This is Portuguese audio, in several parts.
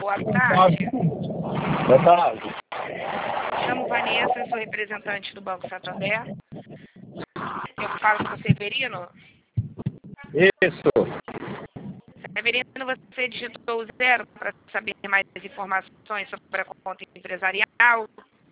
boa tarde. Boa tarde. Chamo Vanessa, sou representante do Banco Santander. Eu falo com o Severino. Isso. Severino, você digitou o 0 para saber mais informações sobre a conta empresarial?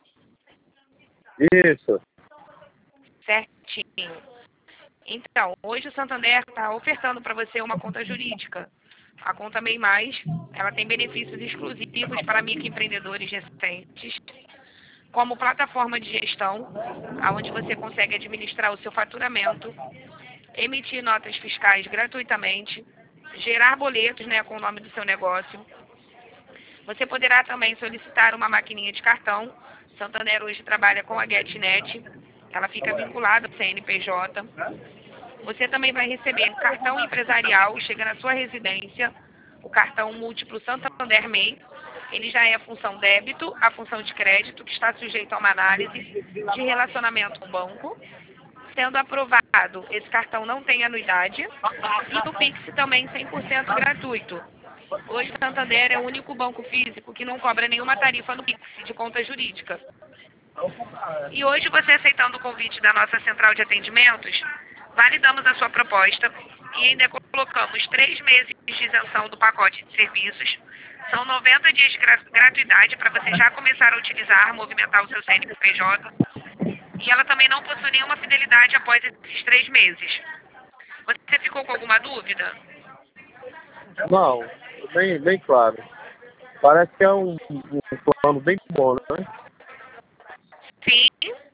Isso. Certinho. Então, hoje o Santander está ofertando para você uma conta jurídica. A conta MEI+, ela tem benefícios exclusivos para microempreendedores recentes, como plataforma de gestão, onde você consegue administrar o seu faturamento, emitir notas fiscais gratuitamente, gerar boletos, com o nome do seu negócio. Você poderá também solicitar uma maquininha de cartão. Santander hoje trabalha com a GetNet, ela fica vinculada ao CNPJ. Você também vai receber cartão empresarial, chega na sua residência, o cartão múltiplo Santander MEI. Ele já é a função débito, a função de crédito, que está sujeito a uma análise de relacionamento com o banco. Sendo aprovado, esse cartão não tem anuidade. E o Pix também 100% gratuito. Hoje, Santander é o único banco físico que não cobra nenhuma tarifa no Pix de conta jurídica. E hoje, você aceitando o convite da nossa central de atendimentos, validamos a sua proposta e ainda colocamos 3 meses de isenção do pacote de serviços. São 90 dias de gratuidade para você já começar a utilizar, movimentar o seu CNPJ. E ela também não possui nenhuma fidelidade após esses 3 meses. Você ficou com alguma dúvida? Não, bem claro. Parece que é um plano bem bom, né? Sim.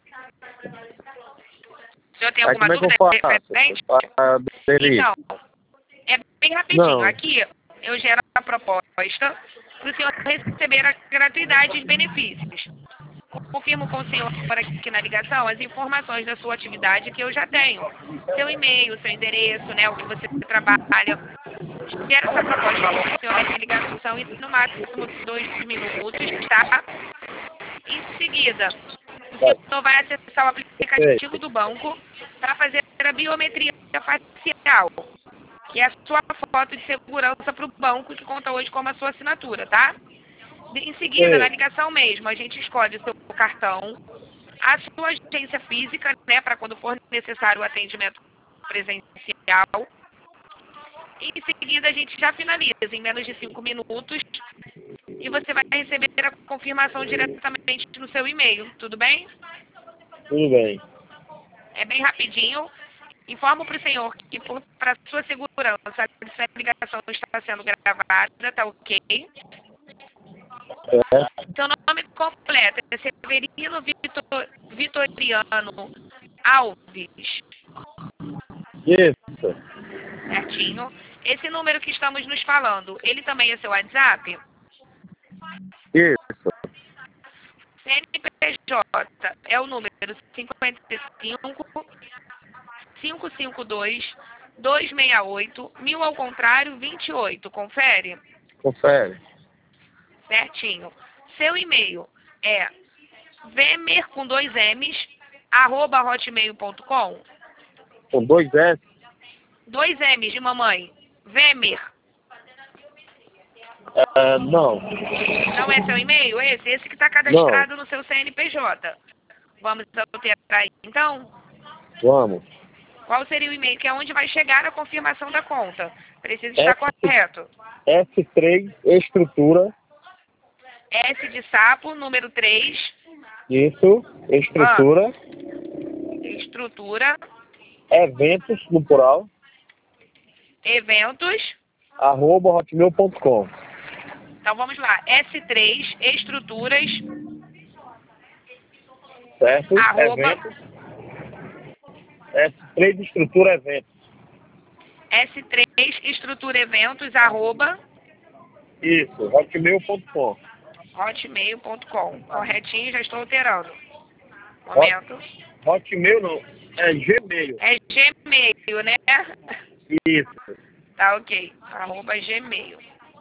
O senhor tem Aí alguma como é que eu dúvida faço? referente? Para aderir? Então, é bem rapidinho. Não. Aqui eu gero a proposta para o senhor receber a gratuidade de benefícios. Confirmo com o senhor aqui na ligação as informações da sua atividade que eu já tenho. Seu e-mail, seu endereço, o que você trabalha. Gero essa proposta para o senhor aqui na ligação e no máximo 2 minutos, tá? Em seguida, o senhor vai acessar o aplicativo do banco para fazer a biometria facial, que é a sua foto de segurança para o banco, que conta hoje como a sua assinatura, tá? Em seguida, na ligação mesmo, a gente escolhe o seu cartão, a sua agência física, para quando for necessário o atendimento presencial. Em seguida, a gente já finaliza em menos de 5 minutos e você vai receber a confirmação diretamente no seu e-mail, tudo bem? Tudo bem. É bem rapidinho. Informo para o senhor que, para sua segurança, essa ligação está sendo gravada, tá ok? Seu nome completo é Severino Vitoriano Alves. Isso. Certinho. Esse número que estamos nos falando, ele também é seu WhatsApp? Isso. CNPJ é o número 55 552 268 1000 ao contrário 28. Confere? Confere. Certinho. Seu e-mail é vemer com 2 M's @hotmail.com. Com 2 S? 2 M's de mamãe. Vemer. Não. Não é seu e-mail esse? Esse que está cadastrado no seu CNPJ. Vamos alterar aí, então? Vamos. Qual seria o e-mail? Que é onde vai chegar a confirmação da conta. Precisa estar correto. S3 Estrutura. S de sapo, número 3. Isso. Estrutura. Estrutura. Eventos, no plural. Eventos. @hotmail.com. Então vamos lá. S3 Estruturas. Certo? Arroba. Eventos. S3 Estrutura Eventos. S3 Estrutura Eventos, @ Isso. Hotmail.com. hotmail.com. Corretinho, já estou alterando. Momento. Hotmail não. É Gmail. É Gmail, né? Isso. Tá ok. @Gmail.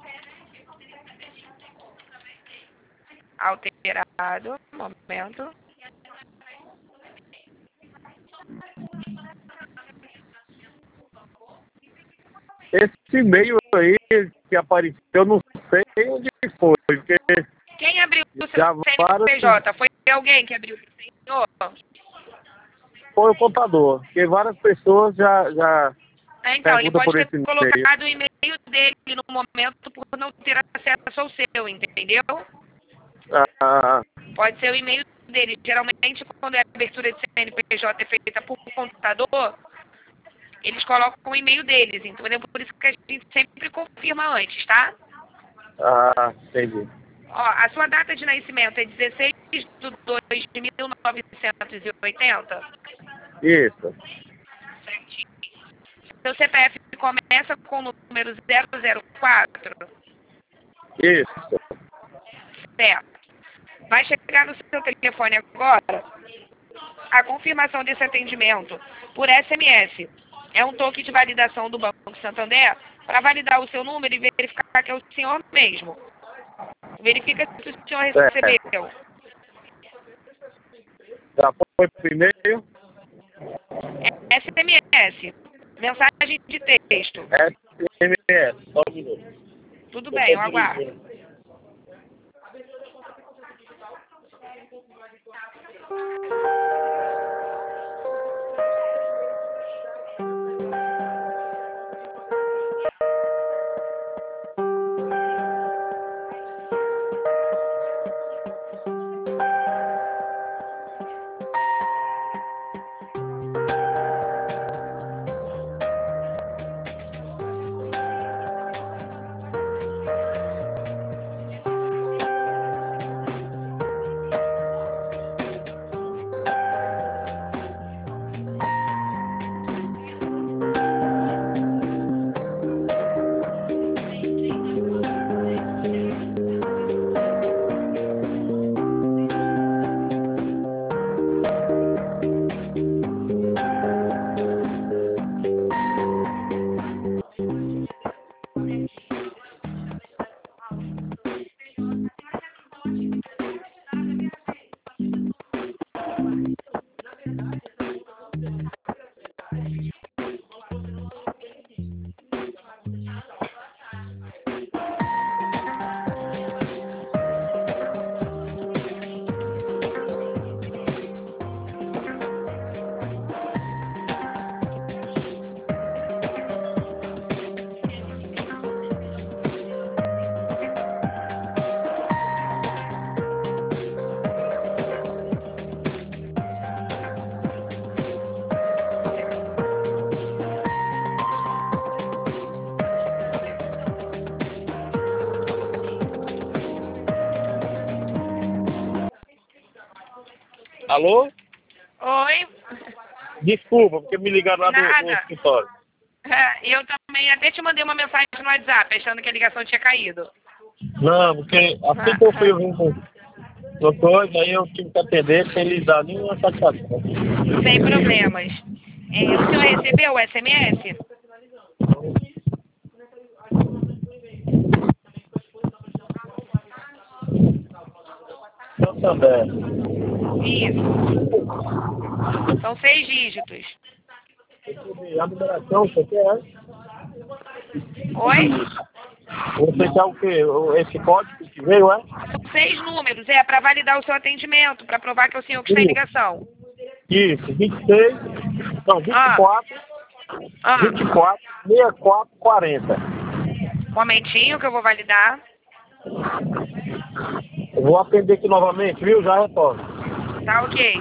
Alterado. Momento. Esse e-mail aí que apareceu, eu não sei onde foi, porque Quem abriu o seu já CNPJ? Foi alguém que abriu o senhor? foi o contador, porque várias pessoas já Então, ele perguntam pode por ter esse e-mail. colocado o e-mail dele no momento por não ter acesso ao seu, entendeu? Ah, Pode ser o e-mail dele. Geralmente, quando é a abertura de CNPJ é feita por computador, eles colocam o e-mail deles, entendeu? Por isso que a gente sempre confirma antes, tá? entendi. Ó, a sua data de nascimento é 16/2/1980? Isso, Seu CPF começa com o número 004? isso. Certo. Vai chegar no seu telefone agora a confirmação desse atendimento por SMS. É um toque de validação do Banco Santander para validar o seu número e verificar que é o senhor mesmo. Verifica se o senhor recebeu. Já foi pro e-mail? É SMS. Mensagem de texto. SMS, só um minuto. Tudo bem, eu aguardo. Alô? Oi? Desculpa, porque me ligaram lá do Nada. escritório. Eu também até te mandei uma mensagem no WhatsApp, achando que a ligação tinha caído. Não, porque assim que eu fui vir com o doutor, aí eu tive que atender sem lhes dar nenhuma satisfação. Sem problemas. O senhor recebeu o SMS? Santander. Isso. São 6 dígitos. A numeração, você quer? Oi? Você quer o quê? Esse código que veio, é? São 6 números, para validar o seu atendimento, para provar que é o senhor que está em ligação. Isso, 26, não, 24, 24, 64, 40. Um momentinho que eu vou validar. Eu vou atender aqui novamente, viu? Já retorno. Tá ok.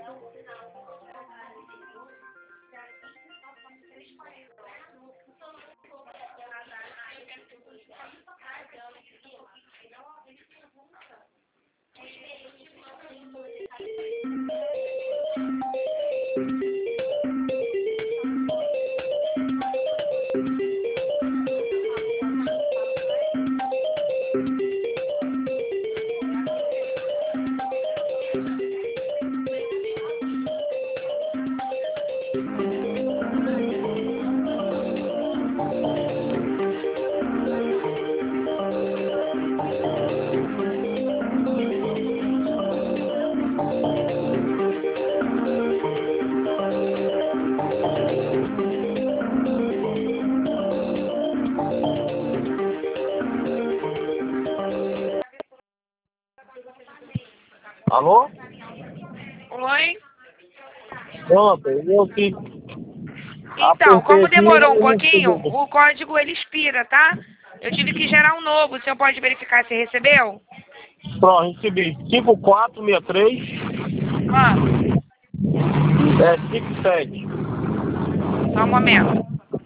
Alô? Oi? Pronto, eu que Então, como apertei aqui demorou um e não pouquinho, consegui. o código ele expira, tá? Eu tive que gerar um novo. O senhor pode verificar se recebeu? Pronto, recebi 5463 Ah, 57. só um momento.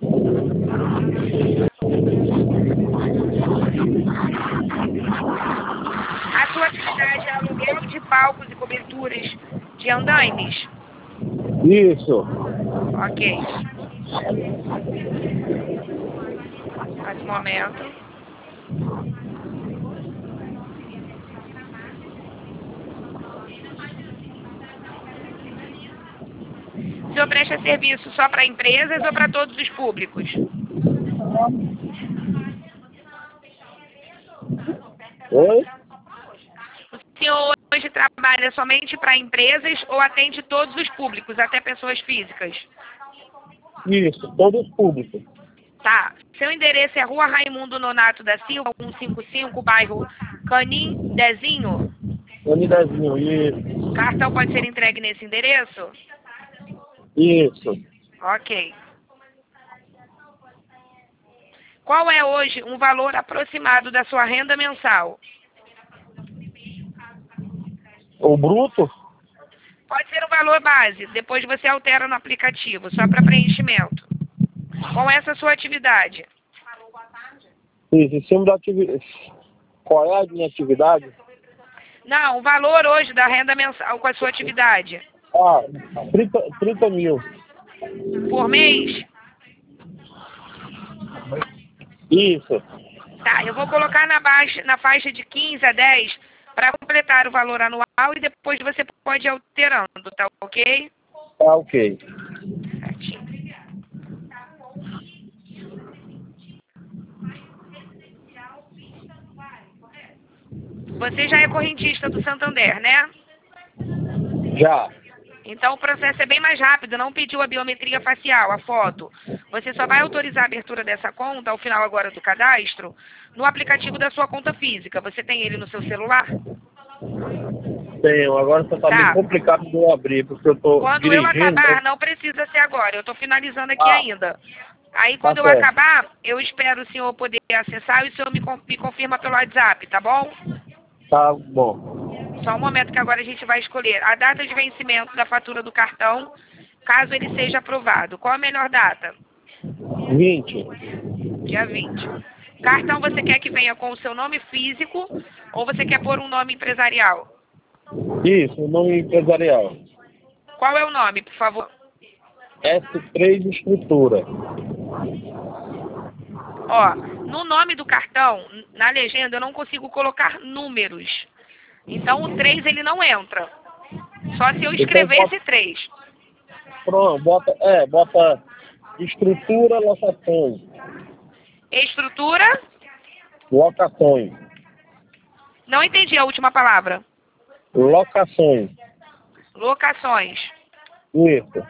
A sua atividade é aluguel de palcos e coberturas de andaimes? Isso. Ok. Mais um momento. O senhor presta serviço só para empresas ou para todos os públicos? Oi? O senhor hoje trabalha somente para empresas ou atende todos os públicos, até pessoas físicas? Isso, todos públicos. Tá. Seu endereço é Rua Raimundo Nonato da Silva, 155, bairro Canim, Dezinho? Unidezinho, isso. Cartão pode ser entregue nesse endereço? Isso. Ok. Qual é hoje um valor aproximado da sua renda mensal? O bruto? Pode ser um valor base, depois você altera no aplicativo, só para preenchimento. Qual é essa sua atividade? Isso, em cima da atividade. Qual é a minha atividade? Não, o valor hoje da renda mensal com a sua atividade. Ah, 30 mil. Por mês? Isso. Tá, eu vou colocar na faixa de 15 a 10 para completar o valor anual e depois você pode ir alterando, tá ok? Tá ok. Certinho. Você já é correntista do Santander, né? Já. Então o processo é bem mais rápido, não pediu a biometria facial, a foto. Você só vai autorizar a abertura dessa conta, ao final agora do cadastro, no aplicativo da sua conta física. Você tem ele no seu celular? Tenho. Agora só tá meio Tá. complicado de eu abrir, porque eu tô Quando eu dirigindo. acabar, não precisa ser agora, eu estou finalizando aqui Ah, ainda. Aí quando eu certo. acabar, eu espero o senhor poder acessar e o senhor me confirma pelo WhatsApp, tá bom? Tá bom. Só um momento que agora a gente vai escolher a data de vencimento da fatura do cartão, caso ele seja aprovado. Qual a melhor data? 20. Dia 20. Cartão você quer que venha com o seu nome físico ou você quer pôr um nome empresarial? Isso, o nome empresarial. Qual é o nome, por favor? S3 Estrutura. Ó, no nome do cartão, na legenda, eu não consigo colocar números. Então o 3 ele não entra. Só se eu escrever Então, esse 3. pronto, bota estrutura, locações. Estrutura? Locações. Não entendi a última palavra. Locações. Locações. Isso.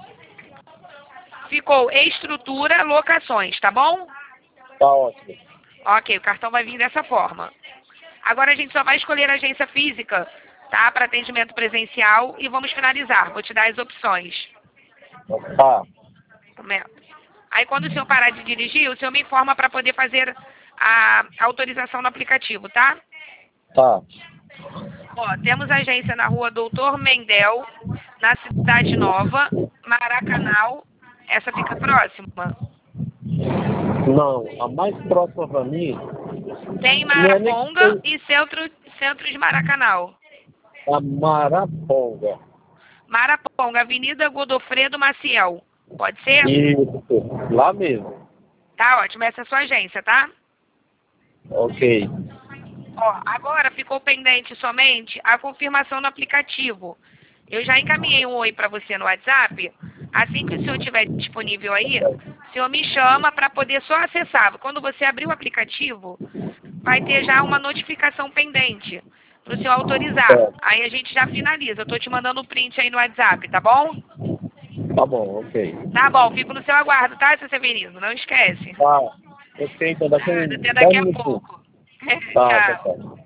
Ficou estrutura, locações, tá bom? Tá ótimo. Ok, o cartão vai vir dessa forma. Agora a gente só vai escolher a agência física, tá? Para atendimento presencial e vamos finalizar. Vou te dar as opções. Tá. Momento. Aí quando o senhor parar de dirigir, o senhor me informa para poder fazer a autorização no aplicativo, tá? Tá. Ó, temos agência na rua Doutor Mendel, na Cidade Nova, Maracanã, essa fica próxima. Não, a mais próxima para mim Tem não é nem Maraponga e centro de Maracanã. a Maraponga. Maraponga, Avenida Godofredo Maciel. Pode ser? Isso, lá mesmo. Tá ótimo, essa é a sua agência, tá? Ok. Ó, agora ficou pendente somente a confirmação no aplicativo. Eu já encaminhei um oi para você no WhatsApp. Assim que o senhor estiver disponível aí, o senhor me chama para poder só acessar. Quando você abrir o aplicativo, vai ter já uma notificação pendente para o senhor autorizar. Aí a gente já finaliza. Eu estou te mandando um print aí no WhatsApp, tá bom? Tá bom, ok. Tá bom, fico no seu aguardo, tá, seu Severino? Não esquece. Tá. Ok, então daqui a Até 10 daqui a minutos. pouco. Tá, Tchau. tá.